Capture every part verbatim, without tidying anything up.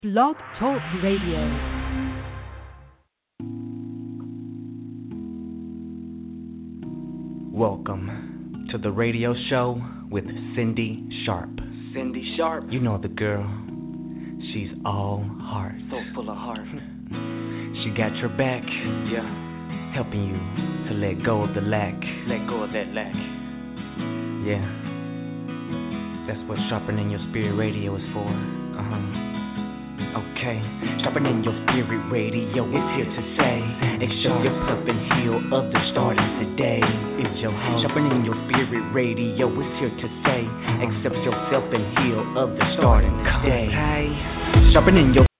Blog Talk Radio. Welcome to the radio show with Cindy Sharp. Cindy Sharp. You know the girl. She's all heart. So full of heart. She got your back. Yeah. Helping you to let go of the lack. Let go of that lack. Yeah. That's what Sharpening Your Spirit Radio is for. Uh-huh. Okay, Sharpening Your Spirit Radio is here to say, accept your puff and heal others starting today. Is your host. Sharpening Your Spirit Radio is here to say, accept yourself and heal others starting today. Sharpening Your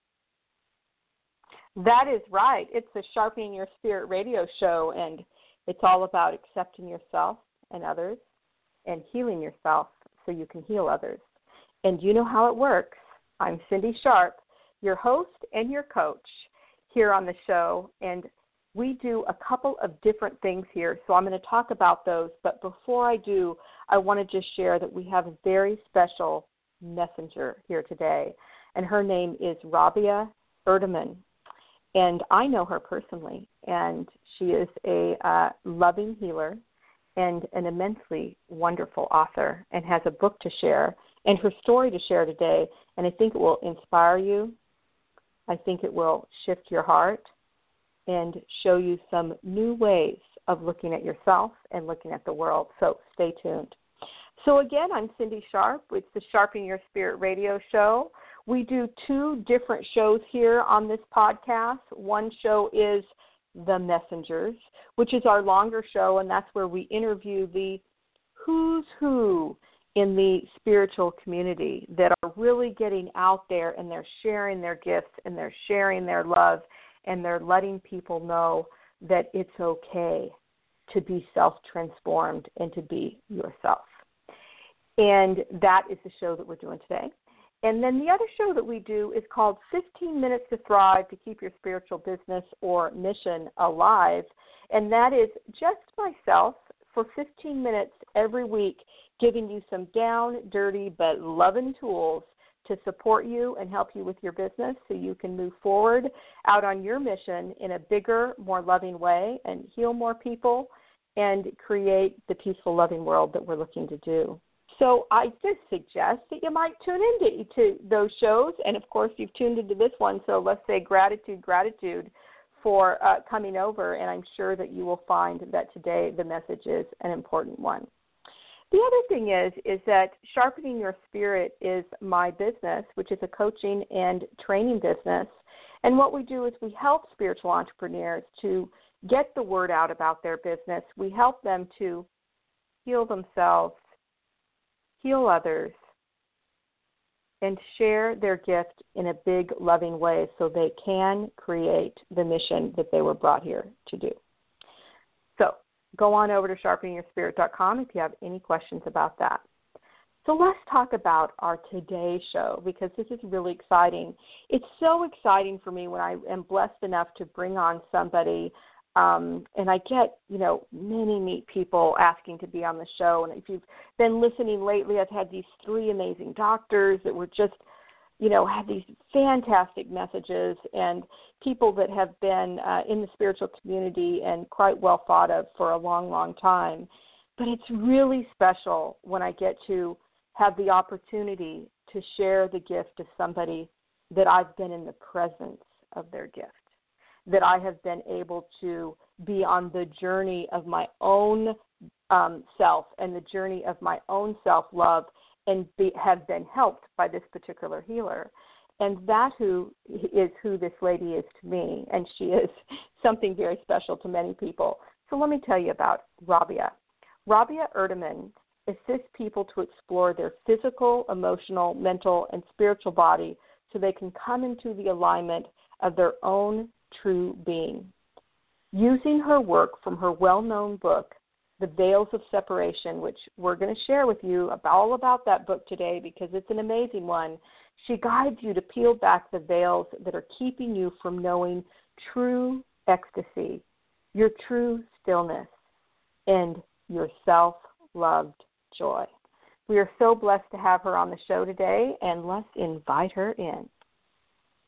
That is right. It's the Sharpening Your Spirit Radio show, and it's all about accepting yourself and others and healing yourself so you can heal others. And you know how it works. I'm Cindy Sharp, your host and your coach here on the show, and we do a couple of different things here, so I'm going to talk about those. But before I do, I want to just share that we have a very special messenger here today, and her name is Rabia Erdeman. And I know her personally, and she is a uh, loving healer and an immensely wonderful author and has a book to share and her story to share today, and I think it will inspire you. I think it will shift your heart and show you some new ways of looking at yourself and looking at the world, so stay tuned. So again, I'm Cindy Sharp. It's the Sharpening Your Spirit Radio show. We do two different shows here on this podcast. One show is The Messengers, which is our longer show, and that's where we interview the who's who in the spiritual community that are really getting out there, and they're sharing their gifts and they're sharing their love, and they're letting people know that it's okay to be self-transformed and to be yourself. And that is the show that we're doing today. And then the other show that we do is called fifteen minutes to Thrive to Keep Your Spiritual Business or Mission Alive. And that is just myself for fifteen minutes every week, giving you some down, dirty, but loving tools to support you and help you with your business so you can move forward out on your mission in a bigger, more loving way and heal more people and create the peaceful, loving world that we're looking to do. So I just suggest that you might tune into to those shows. And, of course, you've tuned into this one, so let's say gratitude, gratitude for uh, coming over. And I'm sure that you will find that today the message is an important one. The other thing is, is that Sharpening Your Spirit is my business, which is a coaching and training business. And what we do is we help spiritual entrepreneurs to get the word out about their business. We help them to heal themselves, heal others, and share their gift in a big, loving way so they can create the mission that they were brought here to do. So go on over to sharpening your spirit dot com if you have any questions about that. So let's talk about our Today show, because this is really exciting. It's so exciting for me when I am blessed enough to bring on somebody Um, and I get, you know, many neat people asking to be on the show. And if you've been listening lately, I've had these three amazing doctors that were just, you know, had these fantastic messages, and people that have been uh, in the spiritual community and quite well thought of for a long, long time. But it's really special when I get to have the opportunity to share the gift of somebody that I've been in the presence of their gift, that I have been able to be on the journey of my own um, self and the journey of my own self-love, and be, have been helped by this particular healer. And that who is who this lady is to me, and she is something very special to many people. So let me tell you about Rabia. Rabia Erdeman assists people to explore their physical, emotional, mental, and spiritual body so they can come into the alignment of their own true being. Using her work from her well-known book, The Veils of Separation, which we're going to share with you about, all about that book today because it's an amazing one, she guides you to peel back the veils that are keeping you from knowing true ecstasy, your true stillness, and your self-loved joy. We are so blessed to have her on the show today, and let's invite her in.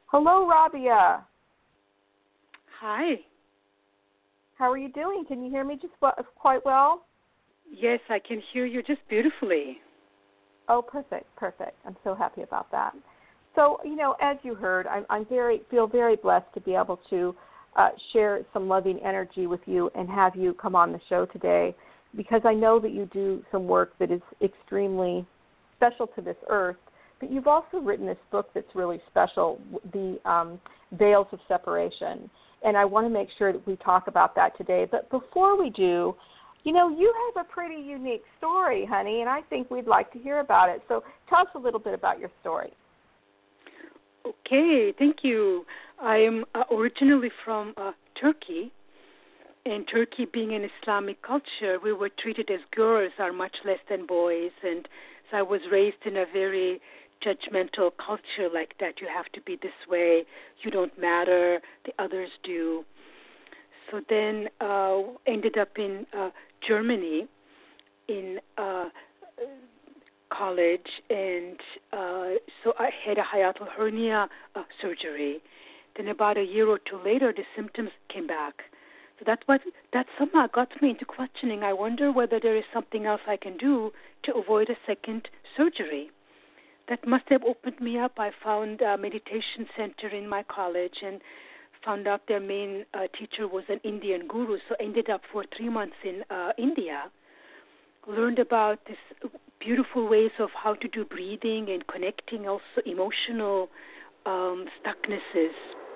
Hello, Rabia. Hi. How are you doing? Can you hear me just quite well? Yes, I can hear you just beautifully. Oh, perfect, perfect. I'm so happy about that. So, you know, as you heard, I'm, I'm very feel very blessed to be able to uh, share some loving energy with you and have you come on the show today, because I know that you do some work that is extremely special to this earth. But you've also written this book that's really special, The um, Veils of Separation. And I want to make sure that we talk about that today. But before we do, you know, you have a pretty unique story, honey, and I think we'd like to hear about it. So tell us a little bit about your story. Okay, thank you. I am uh, originally from uh, Turkey. And Turkey being an Islamic culture, we were treated as girls are much less than boys. And so I was raised in a very judgmental culture like that. You have to be this way. You don't matter. The others do. So then uh, ended up in uh, Germany in uh, college, and uh, so I had a hiatal hernia uh, surgery. Then about a year or two later, the symptoms came back. So that's what that somehow got me into questioning. I wonder whether there is something else I can do to avoid a second surgery. That must have opened me up. I found a meditation center in my college and found out their main uh, teacher was an Indian guru, so ended up for three months in uh, India. Learned about this beautiful ways of how to do breathing and connecting, also emotional um, stucknesses,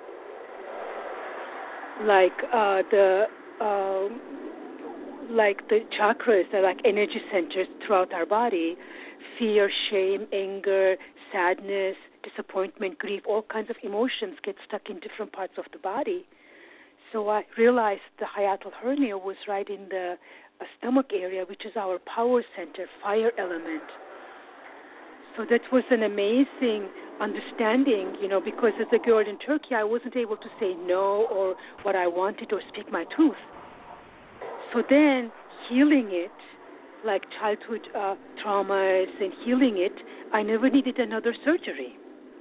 like uh, the uh, like the chakras, they're like energy centers throughout our body. Fear, shame, anger, sadness, disappointment, grief, all kinds of emotions get stuck in different parts of the body. So I realized the hiatal hernia was right in the uh, stomach area, which is our power center, fire element. So that was an amazing understanding, you know, because as a girl in Turkey, I wasn't able to say no or what I wanted or speak my truth. So then healing it, like childhood uh, traumas and healing it, I never needed another surgery.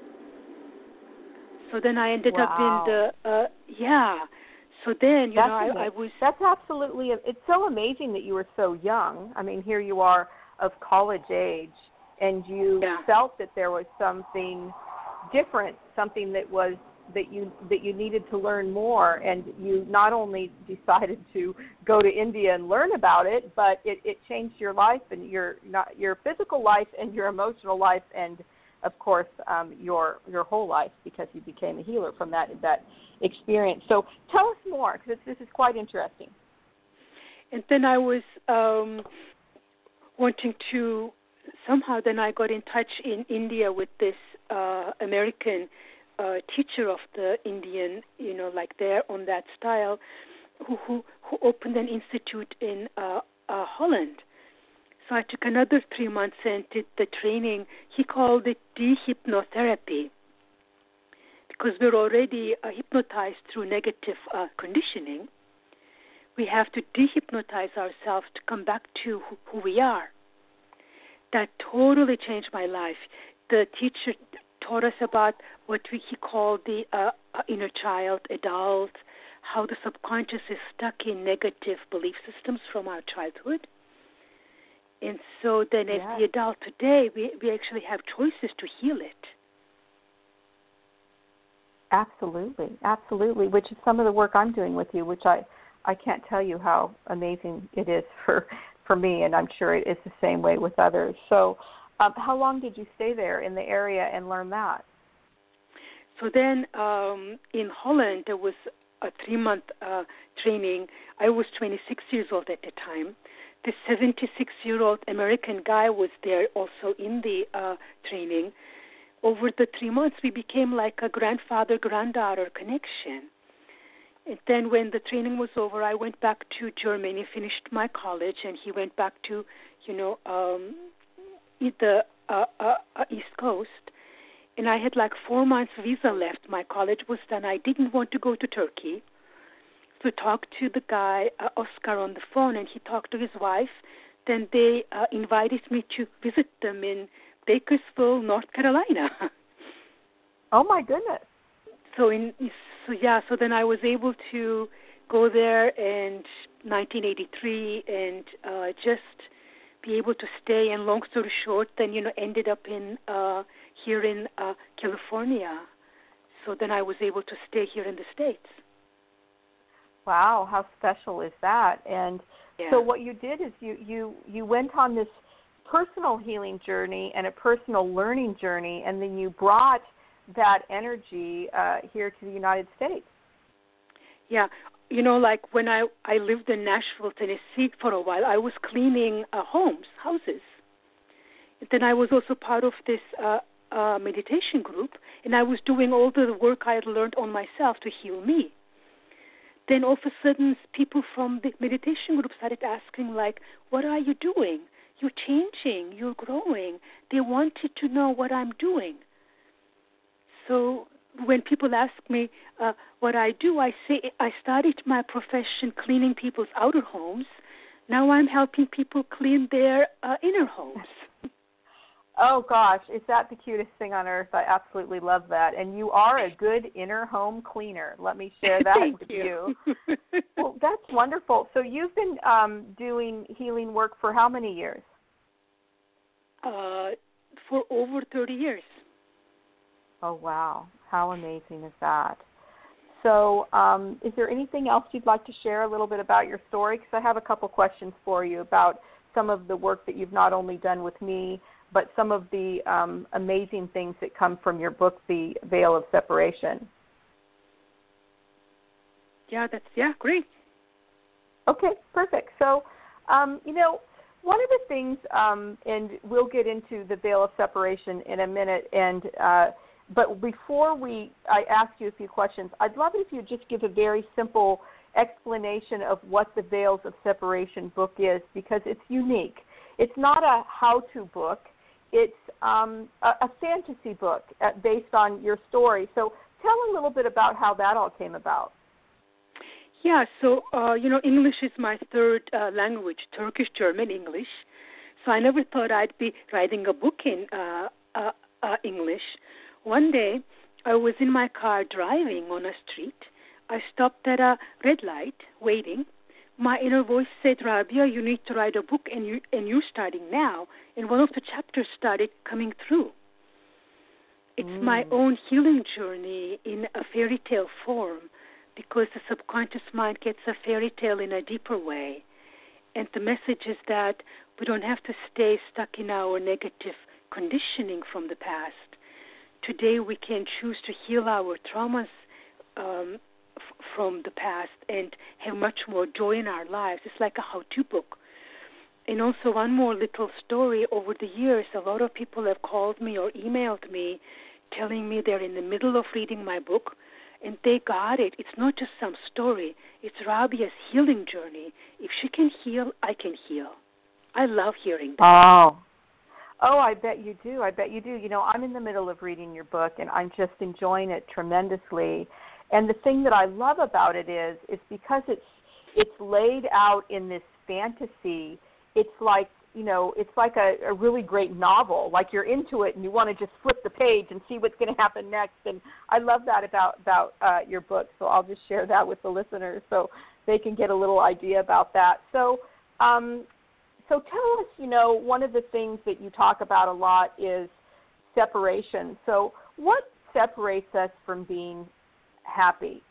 So then I ended wow. up in the, uh, yeah. So then, you that's know, I, I was... That's absolutely, it's so amazing that you were so young. I mean, here you are of college age, and you yeah. felt that there was something different, something that was that you that you needed to learn more, and you not only decided to go to India and learn about it, but it, it changed your life and your not your physical life and your emotional life, and of course um, your your whole life, because you became a healer from that that experience. So tell us more, because this is quite interesting. And then I was um, wanting to somehow. Then I got in touch in India with this uh, American Uh, teacher of the Indian, you know, like there on that style, who who, who opened an institute in uh, uh, Holland. So I took another three months and did the training. He called it dehypnotherapy, because we're already uh, hypnotized through negative uh, conditioning. We have to dehypnotize ourselves to come back to who, who we are. That totally changed my life. The teacher taught us about what we, he called the uh, inner child, adult, how the subconscious is stuck in negative belief systems from our childhood. And so then as yeah. the adult today, we, we actually have choices to heal it. Absolutely, absolutely, which is some of the work I'm doing with you, which I, I can't tell you how amazing it is for, for me, and I'm sure it is the same way with others. So Um, how long did you stay there in the area and learn that? So then um, in Holland, there was a three-month uh, training. I was twenty-six years old at the time. The seventy-six-year-old American guy was there also in the uh, training. Over the three months, we became like a grandfather-granddaughter connection. And then when the training was over, I went back to Germany, finished my college, and he went back to, you know, um, the uh, uh, uh, East Coast, and I had like four months visa left. My college was done. I didn't want to go to Turkey, so talked to the guy, uh, Oscar, on the phone, and he talked to his wife. Then they uh, invited me to visit them in Bakersfield, North Carolina. Oh, my goodness. so in so yeah, so then I was able to go there in nineteen eighty-three and uh, just be able to stay. And long story short, then you know ended up in uh, here in uh, California. So then I was able to stay here in the States. Wow, how special is that? And yeah. so what you did is you, you, you went on this personal healing journey and a personal learning journey, and then you brought that energy uh, here to the United States. Yeah. You know, like when I, I lived in Nashville, Tennessee for a while, I was cleaning uh, homes, houses. Then I was also part of this uh, uh, meditation group, and I was doing all the work I had learned on myself to heal me. Then all of a sudden, people from the meditation group started asking, like, what are you doing? You're changing. You're growing. They wanted to know what I'm doing. So when people ask me uh, what I do, I say I started my profession cleaning people's outer homes. Now I'm helping people clean their uh, inner homes. Oh, gosh, is that the cutest thing on earth? I absolutely love that. And you are a good inner home cleaner. Let me share that Thank with you. you. Well, that's wonderful. So you've been um, doing healing work for how many years? Uh, for over thirty years. Oh, wow. How amazing is that? So um, is there anything else you'd like to share a little bit about your story? Because I have a couple questions for you about some of the work that you've not only done with me, but some of the um, amazing things that come from your book, The Veil of Separation. Yeah, that's, yeah, great. Okay, perfect. So, um, you know, one of the things, um, and we'll get into the Veil of Separation in a minute, and uh, but before we, I ask you a few questions, I'd love it if you just give a very simple explanation of what the Veils of Separation book is, because it's unique. It's not a how-to book. It's um, a, a fantasy book uh, based on your story. So tell a little bit about how that all came about. Yeah, so, uh, you know, English is my third uh, language, Turkish, German, English. So I never thought I'd be writing a book in uh, uh, uh, English. One day, I was in my car driving on a street. I stopped at a red light, waiting. My inner voice said, Rabia, you need to write a book, and, you, and you're starting now. And one of the chapters started coming through. It's mm. my own healing journey in a fairy tale form, because the subconscious mind gets a fairy tale in a deeper way. And the message is that we don't have to stay stuck in our negative conditioning from the past. Today we can choose to heal our traumas um, f- from the past and have much more joy in our lives. It's like a how-to book. And also one more little story. Over the years, a lot of people have called me or emailed me telling me they're in the middle of reading my book, and they got it. It's not just some story. It's Rabia's healing journey. If she can heal, I can heal. I love hearing that. Oh. Oh, I bet you do. I bet you do. You know, I'm in the middle of reading your book, and I'm just enjoying it tremendously. And the thing that I love about it is, is because it's it's laid out in this fantasy. It's like, you know, it's like a, a really great novel. Like you're into it, and you want to just flip the page and see what's going to happen next. And I love that about about uh, your book. So I'll just share that with the listeners so they can get a little idea about that. So. Um, So tell us, you know, one of the things that you talk about a lot is separation. So what separates us from being happy?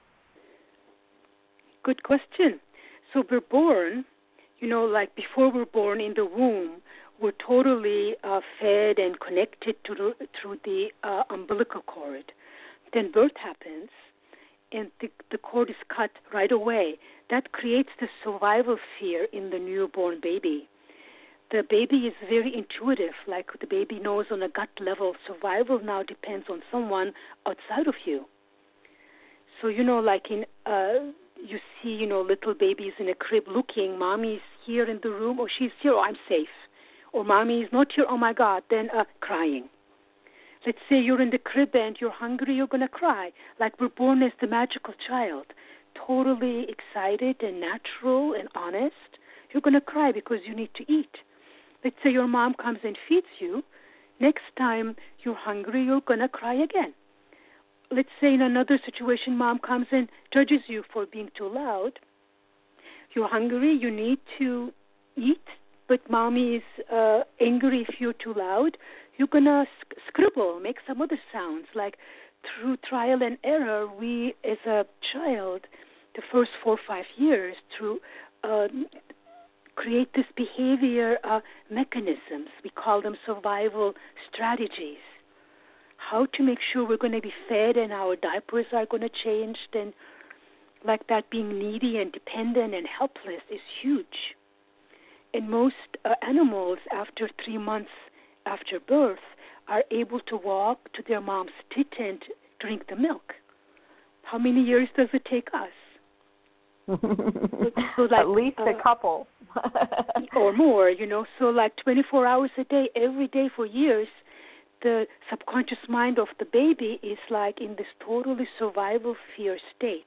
Good question. So we're born, you know, like before we're born in the womb, we're totally uh, fed and connected to the, through the uh, umbilical cord. Then birth happens, and the, the cord is cut right away. That creates the survival fear in the newborn baby. The baby is very intuitive, like the baby knows on a gut level. Survival now depends on someone outside of you. So, you know, like in, uh, you see, you know, little babies in a crib looking, mommy's here in the room, or she's here, oh, I'm safe. Or mommy is not here, oh my God, then uh, crying. Let's say you're in the crib and you're hungry, you're going to cry. Like we're born as the magical child, totally excited and natural and honest. You're going to cry because you need to eat. Let's say your mom comes and feeds you. Next time you're hungry, you're going to cry again. let's say in another situation, mom comes and judges you for being too loud. You're hungry, you need to eat, but mommy is uh, angry if you're too loud. You're going to sc- scribble, make some other sounds. Like through trial and error, we as a child, the first four or five years, through uh, create this behavior uh, mechanisms. We call them survival strategies. How to make sure we're going to be fed and our diapers are going to change, and like that being needy and dependent and helpless is huge. And most uh, animals, after three months after birth, are able to walk to their mom's tit and drink the milk. How many years does it take us? so, so like, At least uh, a couple. or more, you know. So like twenty-four hours a day, every day for years, the subconscious mind of the baby is like in this totally survival fear state.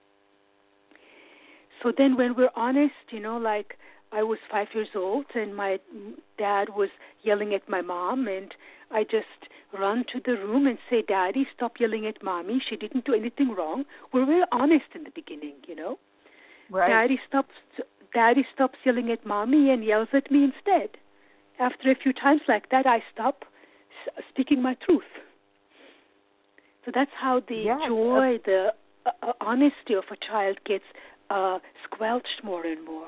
So then when we're honest, you know, like I was five years old and my dad was yelling at my mom, and I just run to the room and say, Daddy, stop yelling at Mommy. She didn't do anything wrong. We're very honest in the beginning, you know. Right. Daddy stops, Daddy stops yelling at Mommy and yells at me instead. After a few times like that, I stop speaking my truth. So that's how the yeah, joy, the uh, honesty of a child gets uh, squelched more and more.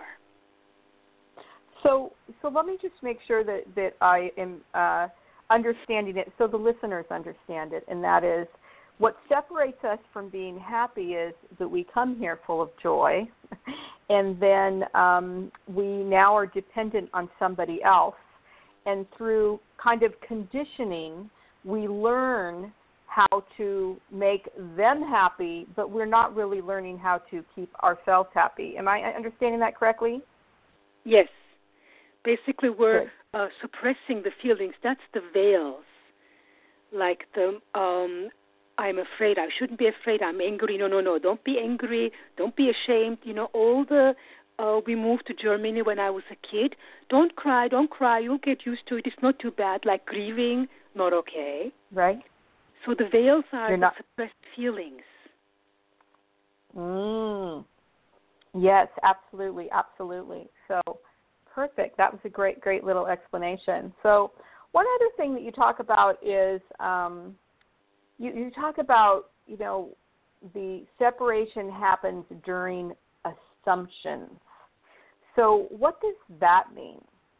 So, so let me just make sure that, that I am uh, understanding it so the listeners understand it, and that is what separates us from being happy is that we come here full of joy, and then um, we now are dependent on somebody else. And through kind of conditioning, we learn how to make them happy, but we're not really learning how to keep ourselves happy. Am I understanding that correctly? Yes. Basically, we're uh, suppressing the feelings. That's the veils. Like the, um, I'm afraid, I shouldn't be afraid, I'm angry. No, no, no, don't be angry. Don't be ashamed. You know, all the... Uh, we moved to Germany when I was a kid. Don't cry, don't cry. You'll get used to it. It's not too bad. Like grieving, not okay. Right. So the veils are You're the not... suppressed feelings. Mm. Yes, absolutely, absolutely. So perfect. That was a great, great little explanation. So one other thing that you talk about is um, you, you talk about, you know, the separation happens during assumptions. So what does that mean?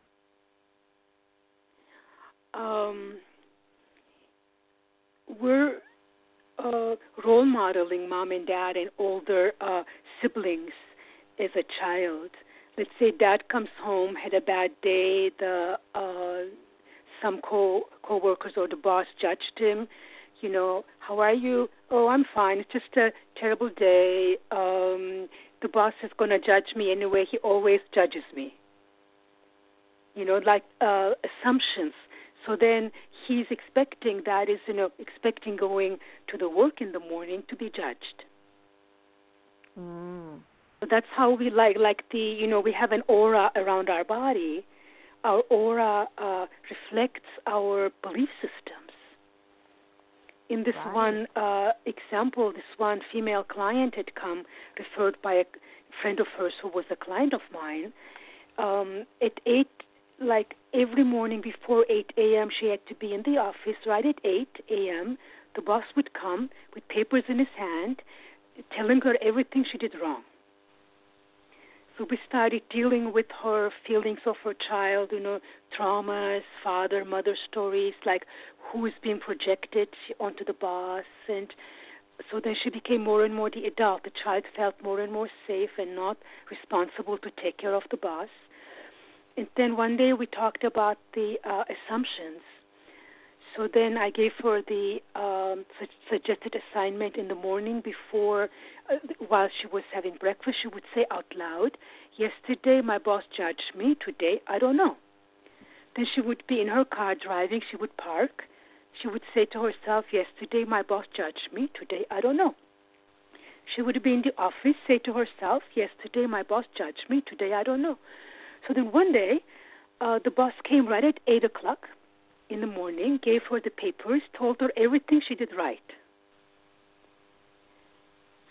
Um, we're uh, role modeling mom and dad and older uh, siblings as a child. Let's say dad comes home, had a bad day, the uh, some co co-workers or the boss judged him. You know, how are you? Oh, I'm fine. It's just a terrible day. Um, the boss is going to judge me anyway. He always judges me. You know, like uh, assumptions. So then he's expecting, that is, you know, expecting going to the work in the morning to be judged. Mm. So that's how we like, like the, you know, we have an aura around our body. Our aura uh, reflects our belief systems. In this right. one uh, example, this one female client had come, referred by a friend of hers who was a client of mine. Um, at eight, like every morning before eight a.m., she had to be in the office. Right at eight a.m., the boss would come with papers in his hand, telling her everything she did wrong. So we started dealing with her feelings of her child, you know, traumas, father, mother stories, like who is being projected onto the boss. And so then she became more and more the adult. The child felt more and more safe and not responsible to take care of the boss. And then one day we talked about the uh, assumptions. So then I gave her the um, su- suggested assignment in the morning before, uh, while she was having breakfast, she would say out loud, yesterday my boss judged me, today I don't know. Then she would be in her car driving, she would park. She would say to herself, yesterday my boss judged me, today I don't know. She would be in the office, say to herself, yesterday my boss judged me, today I don't know. So then one day, uh, the boss came right at eight o'clock in the morning, gave her the papers, told her everything she did right.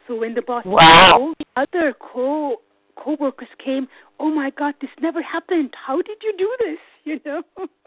So when the boss wow. came, all the other co co-workers came, oh my God, this never happened. How did you do this? You know?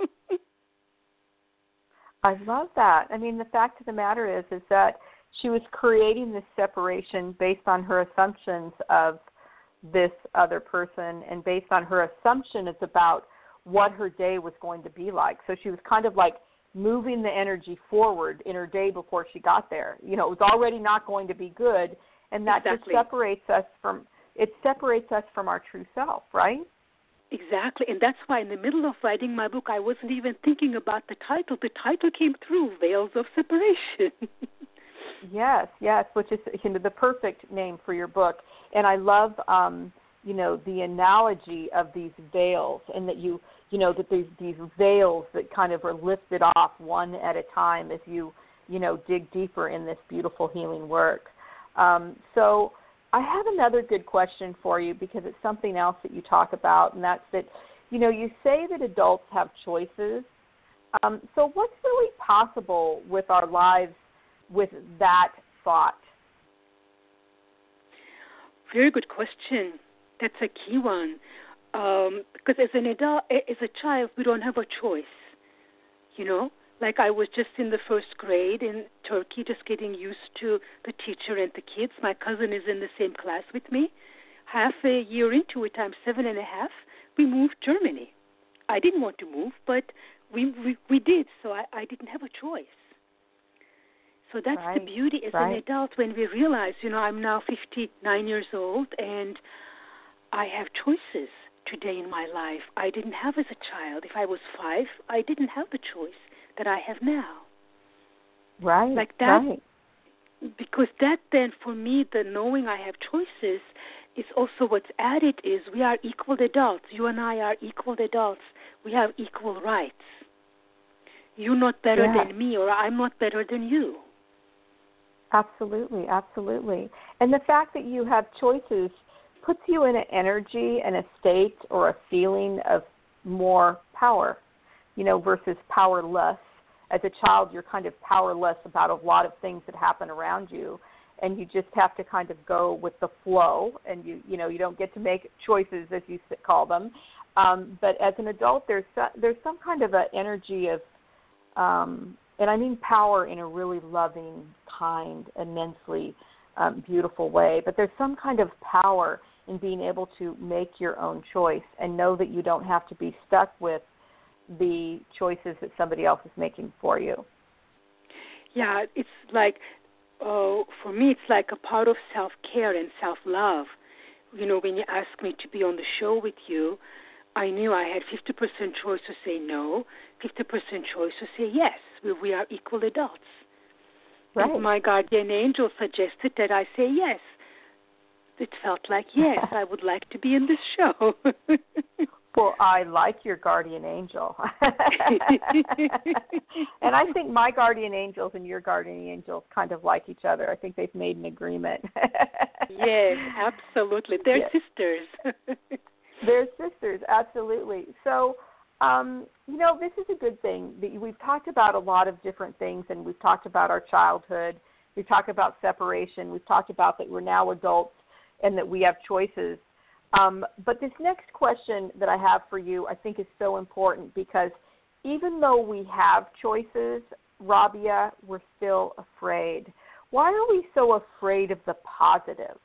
I love that. I mean, the fact of the matter is, is that she was creating this separation based on her assumptions of this other person and based on her assumption it's about what her day was going to be like. So she was kind of like moving the energy forward in her day before she got there. You know, it was already not going to be good, and that Exactly. just separates us from it separates us from our true self, right? Exactly, and that's why in the middle of writing my book, I wasn't even thinking about the title. The title came through, Veils of Separation. Yes, yes, which is, you know, the perfect name for your book. And I love, um, you know, the analogy of these veils, and that you, you know, that these these veils that kind of are lifted off one at a time as you, you know, dig deeper in this beautiful healing work. Um, so I have another good question for you, because it's something else that you talk about, and that's that, you know, you say that adults have choices. Um, so what's really possible with our lives with that thought? Very good question. That's a key one. Um, because as an adult, as a child, we don't have a choice. You know, like I was just in the first grade in Turkey, just getting used to the teacher and the kids. My cousin is in the same class with me. Half a year into it, I'm seven and a half, we moved to Germany. I didn't want to move, but we we, we did, so I, I didn't have a choice. So that's right. the beauty as right. an adult, when we realize, you know, I'm now fifty-nine years old and I have choices today in my life I didn't have as a child. If I was five, I didn't have the choice that I have now. Right, like that, right. Because that then, for me, the knowing I have choices is also what's added is we are equal adults. You and I are equal adults. We have equal rights. You're not better yeah. than me, or I'm not better than you. Absolutely, absolutely. And the fact that you have choices puts you in an energy and a state or a feeling of more power, you know, versus powerless. As a child, you're kind of powerless about a lot of things that happen around you, and you just have to kind of go with the flow, and you, you know, you don't get to make choices, as you call them. Um, but as an adult, there's there's some kind of an energy of, um, and I mean power in a really loving, kind, immensely um, beautiful way. But there's some kind of power in being able to make your own choice and know that you don't have to be stuck with the choices that somebody else is making for you. Yeah, it's like, uh, for me, it's like a part of self-care and self-love. You know, when you asked me to be on the show with you, I knew I had fifty percent choice to say no, fifty percent choice to say yes. We, we are equal adults. Right. And my guardian angel suggested that I say yes. It felt like, yes, I would like to be in this show. Well, I like your guardian angel. And I think my guardian angels and your guardian angels kind of like each other. I think they've made an agreement. Yes, absolutely. They're yes. sisters. They're sisters, absolutely. So, um, you know, this is a good thing. We've talked about a lot of different things, and we've talked about our childhood. We've talked about separation. We've talked about that we're now adults and that we have choices. Um, but this next question that I have for you I think is so important, because even though we have choices, Rabia, we're still afraid. Why are we so afraid of the positive?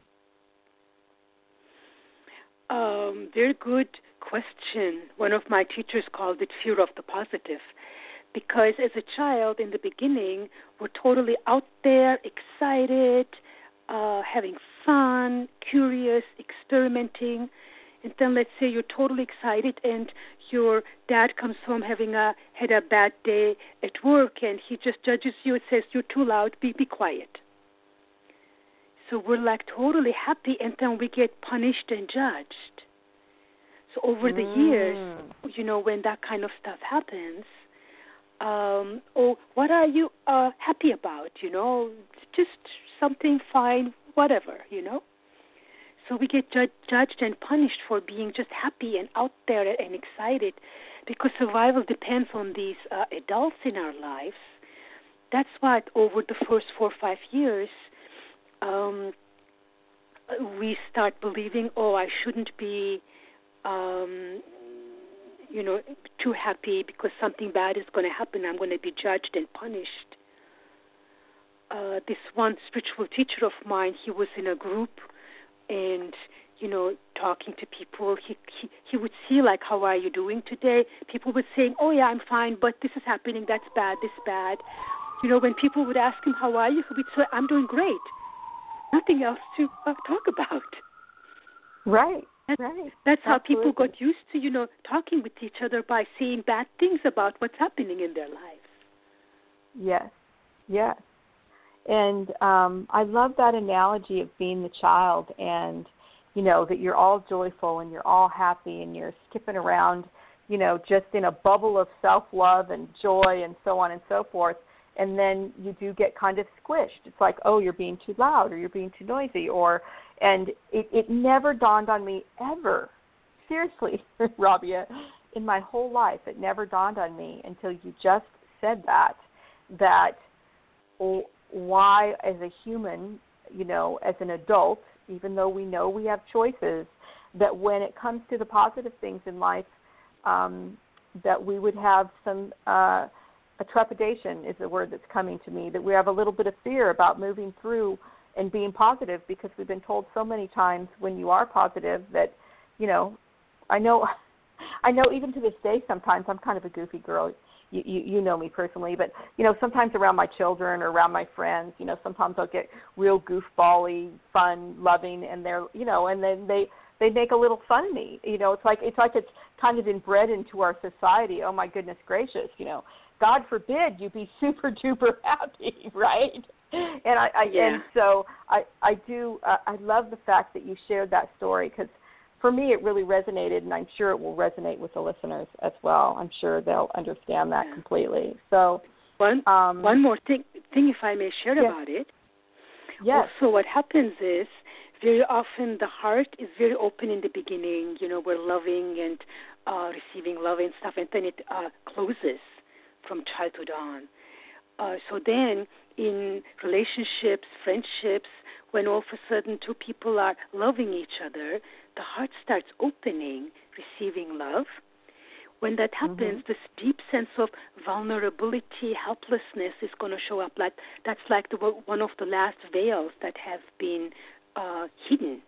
Um, very good question. One of my teachers called it fear of the positive. Because as a child, in the beginning, we're totally out there, excited, uh, having fun, curious, experimenting. And then let's say you're totally excited and your dad comes home having a had a bad day at work, and he just judges you and says, you're too loud, be, be quiet. So we're like totally happy, and then we get punished and judged. So over the mm. years, you know, when that kind of stuff happens, um, oh, what are you uh, happy about? You know, just something fine, whatever, you know. So we get ju- judged and punished for being just happy and out there and excited, because survival depends on these uh, adults in our lives. That's why over the first four or five years, um, we start believing, oh, I shouldn't be, um, you know, too happy because something bad is going to happen. I'm going to be judged and punished. Uh, this one spiritual teacher of mine, he was in a group and, you know, talking to people. He, he he would see, like, how are you doing today? People would say, oh, yeah, I'm fine, but this is happening, that's bad, this bad. You know, when people would ask him, how are you? He would say, I'm doing great. Nothing else to uh, talk about. Right, that's, right. That's how Absolutely. people got used to, you know, talking with each other by saying bad things about what's happening in their lives. Yes, yes. And um, I love that analogy of being the child and, you know, that you're all joyful and you're all happy and you're skipping around, you know, just in a bubble of self-love and joy and so on and so forth. And then you do get kind of squished. It's like, oh, you're being too loud or you're being too noisy. or And it, it never dawned on me ever, seriously, Rabia, in my whole life, it never dawned on me until you just said that, that oh, why as a human, you know, as an adult, even though we know we have choices, that when it comes to the positive things in life, um, that we would have some, uh, a trepidation is the word that's coming to me, that we have a little bit of fear about moving through and being positive because we've been told so many times when you are positive that, you know, I know, I know even to this day sometimes I'm kind of a goofy girl. You, you, you know me personally, but, you know, sometimes around my children or around my friends, you know, sometimes I'll get real goofball-y, fun, loving, and they're, you know, and then they, they make a little fun of me. You know, it's like, it's like it's kind of inbred into our society. Oh, my goodness gracious, you know, God forbid you be super duper happy, right? And I, I yeah. and so I, I do, uh, I love the fact that you shared that story because for me, it really resonated, and I'm sure it will resonate with the listeners as well. I'm sure they'll understand that yeah. completely. So, one um, one more thing, thing, if I may share yes. about it. Yes. Also, what happens is very often the heart is very open in the beginning. You know, we're loving and uh, receiving love and stuff, and then it uh, closes from childhood on. Uh, so then, in relationships, friendships, when all of a sudden two people are loving each other, the heart starts opening, receiving love. When that happens, mm-hmm. this deep sense of vulnerability, helplessness is going to show up. Like that's like the, one of the last veils that have been uh, hidden.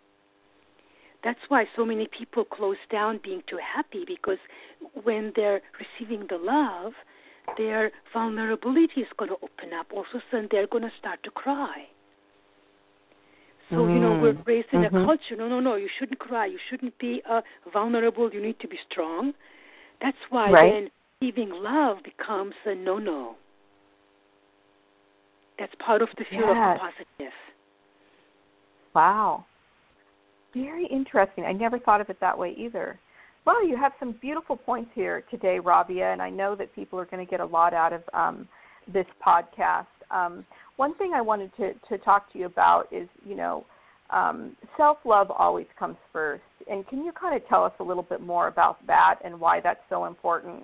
That's why so many people close down being too happy, because when they're receiving the love, their vulnerability is going to open up. All of a sudden, they're going to start to cry. So, mm. you know, we're raised in mm-hmm. a culture, no, no, no, you shouldn't cry. You shouldn't be uh, vulnerable. You need to be strong. That's why right. then receiving love becomes a no-no. That's part of the fear yes. of the positive. Wow. Very interesting. I never thought of it that way either. Well, you have some beautiful points here today, Rabia, and I know that people are going to get a lot out of um, this podcast. Um, one thing I wanted to, to talk to you about is, you know, um, self-love always comes first. And can you kind of tell us a little bit more about that and why that's so important?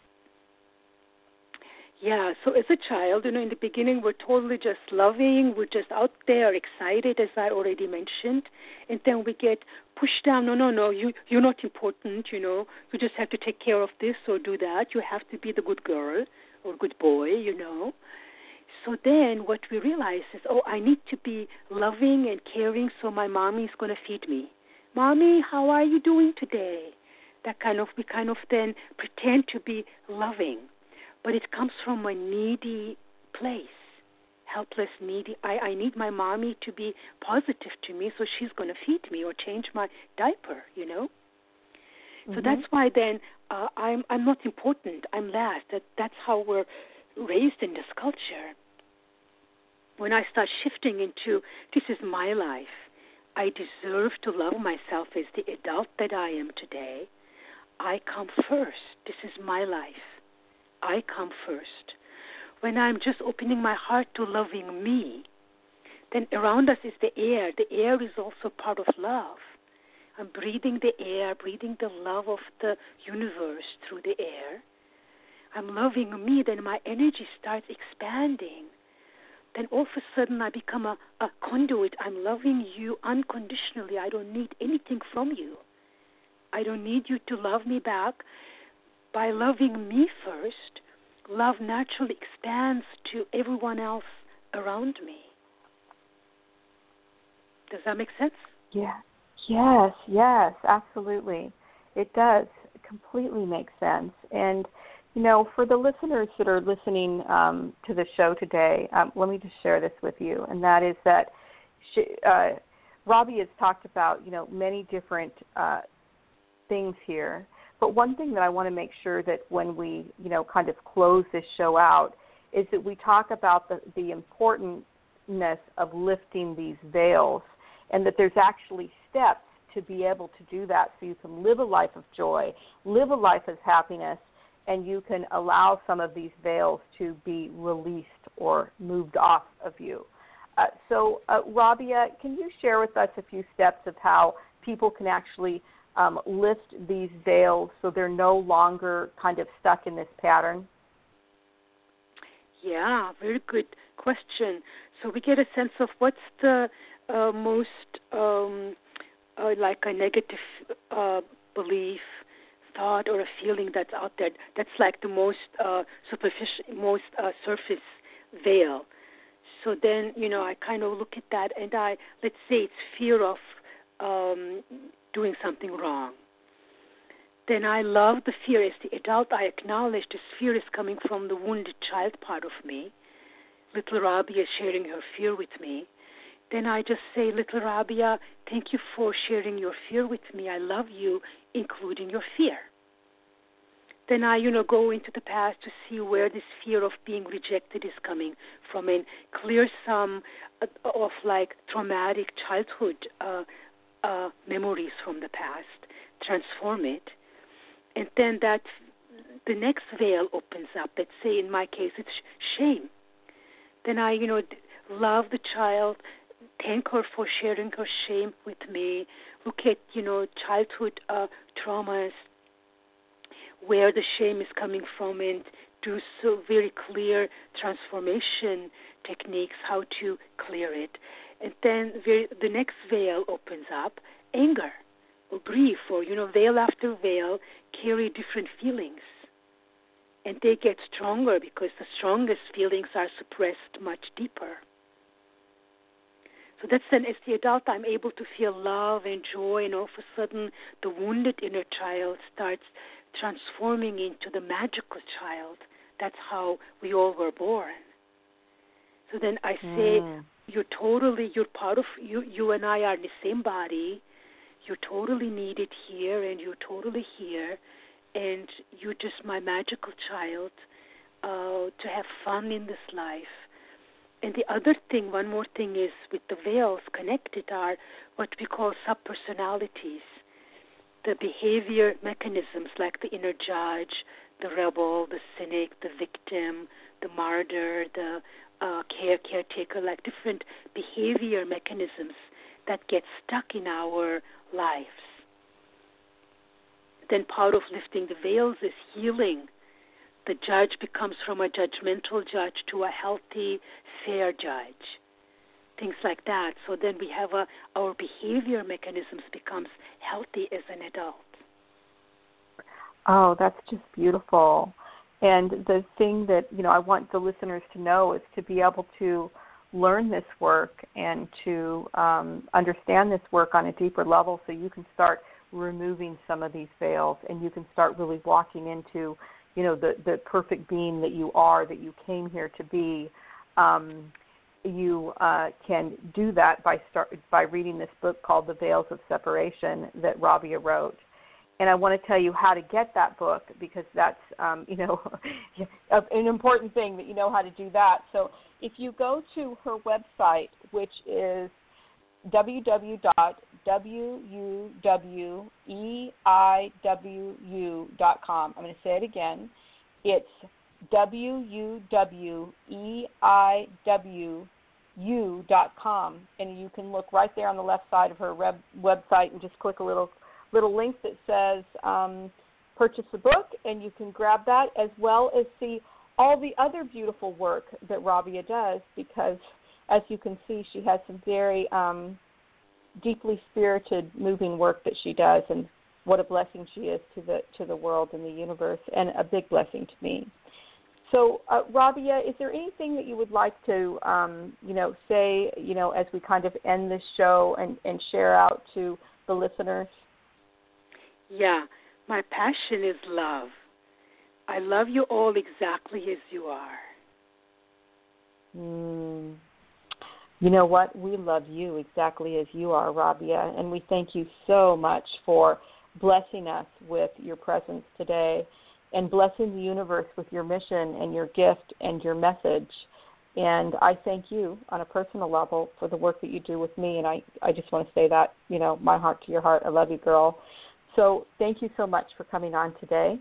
Yeah, so as a child, you know, in the beginning, we're totally just loving. We're just out there, excited, as I already mentioned. And then we get pushed down. No, no, no, you, you're not important, you know. You just have to take care of this or do that. You have to be the good girl or good boy, you know. So then what we realize is, oh, I need to be loving and caring so my mommy is going to feed me. Mommy, how are you doing today? That kind of, we kind of then pretend to be loving. But it comes from a needy place, helpless, needy. I, I need my mommy to be positive to me, so she's going to feed me or change my diaper, you know. Mm-hmm. So that's why then uh, I'm I'm not important. I'm last. That that's how we're raised in this culture. When I start shifting into this is my life, I deserve to love myself as the adult that I am today. I come first. This is my life. I come first. When I'm just opening my heart to loving me, then around us is the air. The air is also part of love. I'm breathing the air, breathing the love of the universe through the air. I'm loving me, then my energy starts expanding. then all of a sudden I become a, a conduit. I'm loving you unconditionally. I don't need anything from you. I don't need you to love me back. By loving me first, love naturally expands to everyone else around me. Does that make sense? Yeah. Yes, yes, absolutely. It does completely make sense. And, you know, for the listeners that are listening um, to the show today, um, let me just share this with you, and that is that she, uh, Robbie has talked about, you know, many different uh, things here. But one thing that I want to make sure that when we, you know, kind of close this show out is that we talk about the, the importance of lifting these veils, and that there's actually steps to be able to do that so you can live a life of joy, live a life of happiness, and you can allow some of these veils to be released or moved off of you. Uh, so, uh, Rabia, can you share with us a few steps of how people can actually um, lift these veils so they're no longer kind of stuck in this pattern? Yeah, very good question. So we get a sense of what's the uh, most um, uh, like a negative uh, belief, thought, or a feeling that's out there. That's like the most uh, superficial, most uh, surface veil. So then, you know, I kind of look at that, and I let's say it's fear of um, doing something wrong. Then I love the fear. As the adult, I acknowledge this fear is coming from the wounded child part of me. Little Rabia is sharing her fear with me. Then I just say, Little Rabia, thank you for sharing your fear with me. I love you, including your fear. Then I, you know, go into the past to see where this fear of being rejected is coming from, and clear some of like traumatic childhood uh, uh, memories from the past, transform it. And then that the next veil opens up. Let's say in my case it's shame. Then I, you know, love the child, thank her for sharing her shame with me. Look at, you know, childhood uh, traumas, where the shame is coming from, and do so very clear transformation techniques, how to clear it. And then very, the next veil opens up, anger or grief, or, you know, veil after veil carry different feelings. And they get stronger because the strongest feelings are suppressed much deeper. So that's then, as the adult, I'm able to feel love and joy, and all of a sudden the wounded inner child starts transforming into the magical child. That's how we all were born. So then I say, mm. you're totally, you're part of, you, you and I are in the same body. You're totally needed here, and you're totally here, and you're just my magical child uh, to have fun in this life. And the other thing, one more thing is with the veils connected are what we call subpersonalities, the behavior mechanisms like the inner judge, the rebel, the cynic, the victim, the martyr, the uh, care caretaker, like different behavior mechanisms that get stuck in our lives. Then part of lifting the veils is healing. The judge becomes from a judgmental judge to a healthy, fair judge. Things like that. So then we have a, our behavior mechanisms becomes healthy as an adult. Oh, that's just beautiful. And the thing that, you know, I want the listeners to know is to be able to learn this work and to um, understand this work on a deeper level, so you can start removing some of these veils, and you can start really walking into, you know, the, the perfect being that you are, that you came here to be. Um, you uh, can do that by start by reading this book called The Veils of Separation that Rabia wrote. And I want to tell you how to get that book, because that's, um, you know, an important thing that you know how to do that. So if you go to her website, which is w w w dot w u w e i w u dot com. I'm going to say it again. It's w u w e i w u dot com, and you can look right there on the left side of her web, website and just click a little little link that says um, purchase the book, and you can grab that, as well as see all the other beautiful work that Rabia does, because as you can see, she has some very um, deeply spirited, moving work that she does, and what a blessing she is to the to the world and the universe, and a big blessing to me. So, uh, Rabia, is there anything that you would like to, um, you know, say, you know, as we kind of end this show and, and share out to the listeners? Yeah, my passion is love. I love you all exactly as you are. Mm. You know what? We love you exactly as you are, Rabia, and we thank you so much for blessing us with your presence today and blessing the universe with your mission and your gift and your message. And I thank you on a personal level for the work that you do with me, and I, I just want to say that, you know, my heart to your heart. I love you, girl. So thank you so much for coming on today.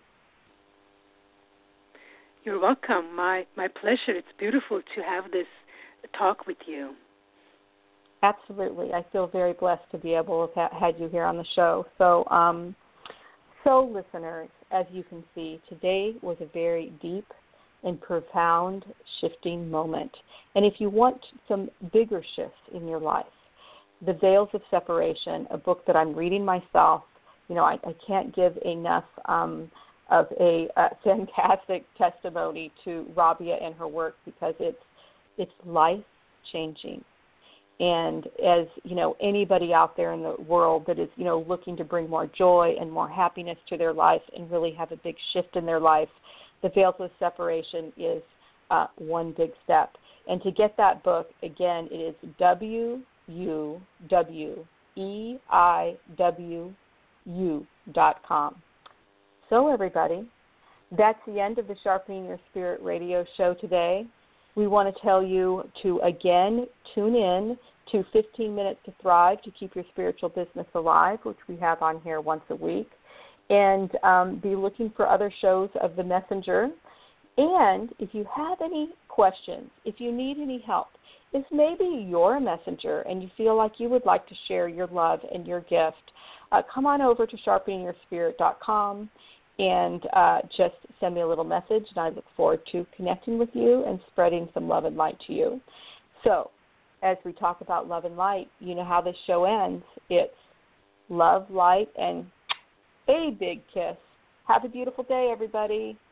You're welcome. My my pleasure. It's beautiful to have this talk with you. Absolutely. I feel very blessed to be able to have had you here on the show. So, um, so listeners, as you can see, today was a very deep and profound shifting moment. And if you want some bigger shifts in your life, The Veils of Separation, a book that I'm reading myself, you know, I, I can't give enough um, of a, a fantastic testimony to Rabia and her work, because it's it's life-changing. And as, you know, anybody out there in the world that is, you know, looking to bring more joy and more happiness to their life and really have a big shift in their life, The Veils of Separation is uh, one big step. And to get that book, again, it is W U W E I W U dot com. So, everybody, that's the end of the Sharpening Your Spirit radio show today. We want to tell you to, again, tune in to fifteen minutes to Thrive to keep your spiritual business alive, which we have on here once a week, and um, be looking for other shows of The Messenger. And if you have any questions, if you need any help, if maybe you're a messenger and you feel like you would like to share your love and your gift, uh, come on over to sharpening your spirit dot com and uh, just send me a little message, and I look forward to connecting with you and spreading some love and light to you. So, as we talk about love and light, you know how this show ends. It's love, light, and a big kiss. Have a beautiful day, everybody.